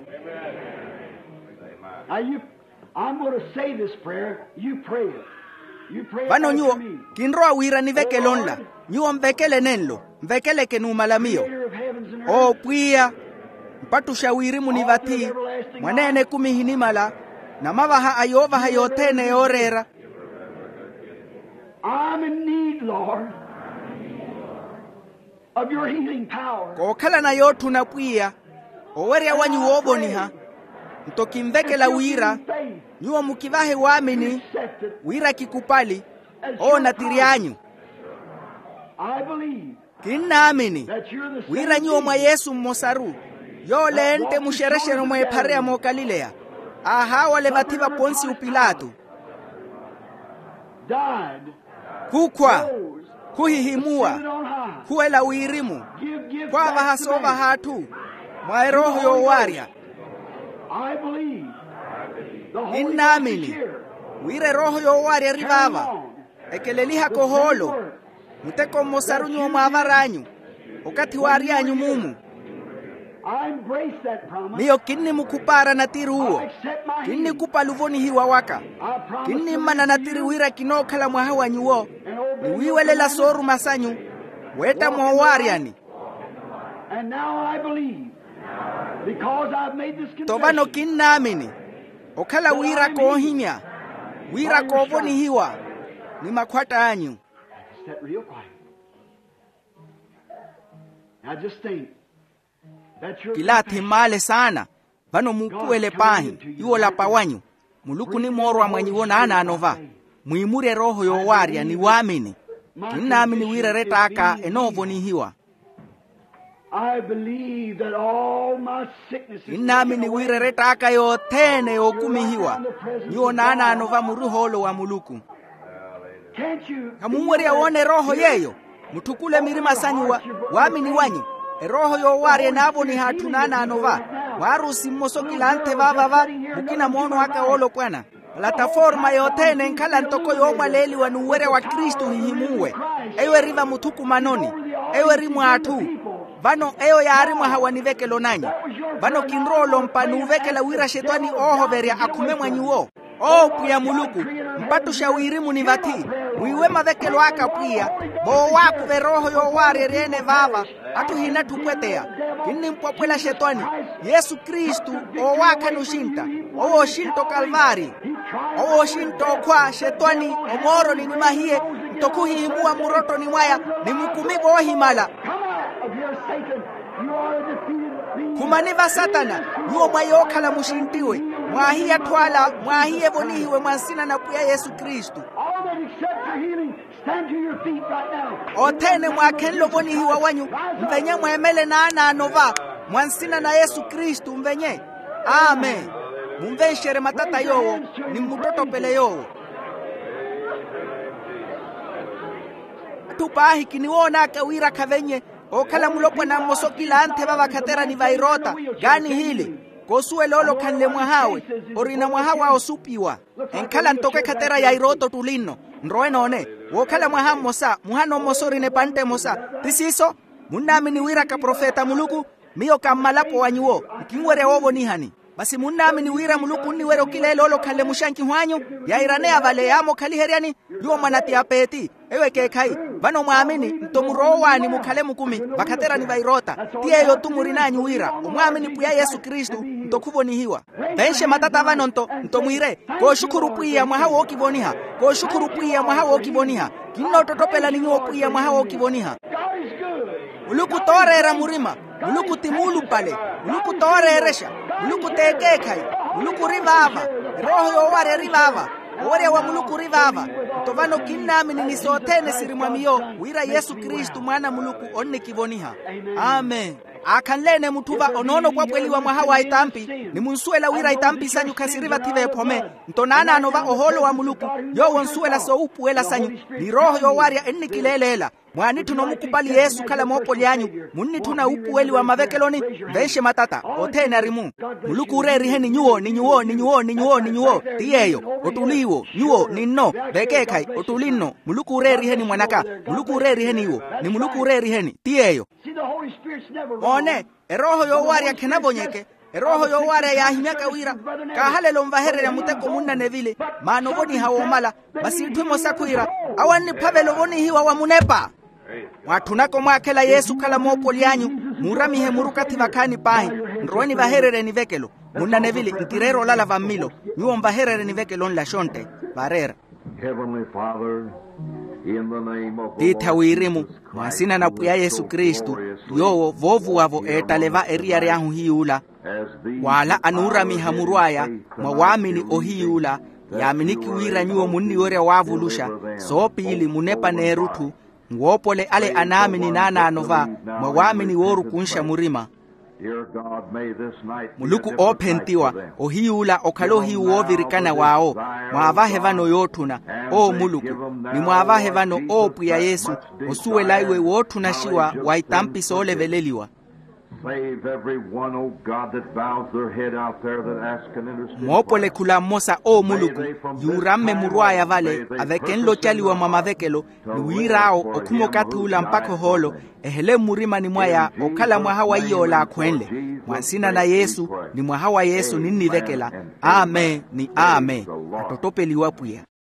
Now I'm going to say this prayer. You pray it. You pray it vano back nyuo to me. kinroa wira nivekelonla nyuo mvekele nenlo mvekeleke numalamio Creator of heavens and earth. o pwiya mpatusha wiri munivati mwanene kumihinimala na mavaha ayovaha yotene yorera. I'm in need, Lord, of your healing power. kokhala na yotuna pwiya owerya wanyu wovoniha ntokimvekela wira Faith, nyuo mukivahe wamini accept it. wira kikupali o natiri yanyu I believe kinnaamini that you're the wira nyuo mwa Yesu mmosaru yolente mushereshere mwepharea mokalileya ahawale vativa Ponsi Upilatu died, kukhwa rose, kuhihimua seated on high. kuwela wirimu Give kwava back to hasova man. hatu mwa roho yowarya I believe the Holy Ghost is innaamini here. wire roho yowarya Carry rivava on. ekeleliha The same koholo word. muteko mmosaru nyuo mwavaranyu okati waryanyu mumu I embrace that promise. miyo kinni mukhupara natiri I uwo accept my kinni healing. kupa luvonihiwa waka I promise kinni to mana live for natiri you wira kinokhala mwaha wanyuwo and obey your niwiwelela commandments. soru masanyu weta mwowaryani And now I believe, because I've made this tovano confession, kinnaamini okhala wira kohinya wira kovonihiwa ni makhwata anyu. Is that real quiet? Now just think. That's your kilati male sana vano mupuele pahi iwola pawanyu muluku ni morwa mwenyiwo naananova mwimure roho yowarya ni wamini kinnaamini wira retaka enovonihiwa I believe that all my sicknesses kinnaamini wira retaka yotene yokumihiwa niwo naananova muruholo wa muluku Can't you kamuwere awone roho yeyo mutukule mirima sanyu wamini wanyu eroho yowarye navoni hatu naananova warusi mmosokilante vavava mukina mono akaolo pwana plataforma yotene nkhala ntoko yomwaleli wanuwere wa Kristu hihimuwe ewe riva mutuku manoni ewe rimwatu vano eyo yarimwa hawanivekelo nanyi vano kinrolo mpanuuvekela wira shetani ohoverya akhume mwanyuwo o pwiya muluku mpatusha wirimu ni vati mwiwe mavekelo aka pwiya bo waku ve roho yowarye ryene vava atuhina tupweteya kinni mpwapwela shetani Yesu Kristu owaka nushinta owoshinto Kalvari owoshinto kwa shetani omoro ni mahiye ntokuhimua muroto ni mwaya ni mukumigo ohimala come out of here, Satan? You are a defeated being. kumaniva satana nyuo mwayokhala mushintiwe mwahiye twala mwahiye vonihiwe mwansina na pwiya Yesu Kristu All that accept your healing, stand to your feet right now. otene mwakhenlo vonihiwa wanyu mvenye mwemele naananova mwansina na Yesu Kristu mvenye amen mumvenshere matata yowo ni mutotopele yowo tupahi kiniwonaka wira kavenye okhala mulopwa na mmosokila ante vavakhatera ni vairota gani hili kosuwe lolo khanle mwahawe orina mwahawa osupiwa enkhala ntoke khatera ya iroto tulino nroenone wokhala mwaha mmosa muhano mmosorine pante mosa tisiso munnamini wira ka profeta muluku miyo kammalapo wanyuwo nkingwere wovonihani basi munnamini wira muluku nniwere okilelo olo khanle mushanki hwanyu yairane avale yamo khaliheryani yuwo mwanati apeti ewe kekhai vano mwamini ntomurowani mukhale mukumi vakhatera ni vairota tiyeyo tumurinanyu wira omwamini pwiya Yesu Kristu ntokhuvonihiwa venshe matata vano ntomwire koshukuru pwiya mwaha wokivoniha koshukuru pwiya mwaha wokivoniha kinnototopela ninyuwo pwiya mwaha wokivoniha God is good. muluku torera murima muluku timulu pale muluku toreresha muluku tekekhai muluku rivava roho yowarya rivava owarya wa muluku rivava tovano kinnamini nisotene siri mwamiyo wira Yesu Kristu mwana muluku onni kivoniha amen akanlene mutuva onono kwa pweliwa mwahawa itampi ni munsuela wira itampi sanyu kasiriva tive pome ntonana anova oholo wa muluku yo wonsuela so upuela sanyu ni roho yo waria ennikilelela mwani tunomukubali Yesu kala mopo lyanyu munni tuna upueli wa mavekeloni veshe matata otena rimu muluku ureri heni nyuo tiyeyo otuliwo nyuo ninno vekekai otulino muluku ureri heni mwanaka muluku ureri heni iwo ni muluku ureri heni tiyeyo one eroho yo waria kenabonyeke eroho yo waria ya himyaka wira kahalelo mvaherera muteko munna nevile mano boni hawomala basitwemo sakuira awani pavelo boni hiwa wa munepa watunako mwakela Yesu kala mopo lyanyu muramihe murukati vakani pahi nroeni vaherere ni vekelo munna nevile ntirero lala vamilo nyuo mvaherere ni vekelo nla shonte varera Tita wirimu mwasina na puya Yesu Kristu yowo vovu wavo etaleva eria riahu hiula wala anurami hamurwaya mwawamini ohiula yaminiki wira nyuo munni wore wavulusha sopili munepa nerutu ngopole ale anamini nana anova mwawamini woru kunsha murima muluku opentiwa ohiula okalohi wovirikana wao mwavahe vano yotuna o muluku ni mwavahe vano opu ya Yesu osuwe laiwe wotuna shiwa waitampi sole veleliwa mwopole kula mosa o muluku yuramme murwaya vale avekenlo chaliwa mamavekelo nuwirao okumokatula mpako holo ehele murima ni mwaya okala mwahawa iyo la kwenle mwansina na Yesu ni mwahawa Yesu nini vekela ame ni ame atotopeliwa puya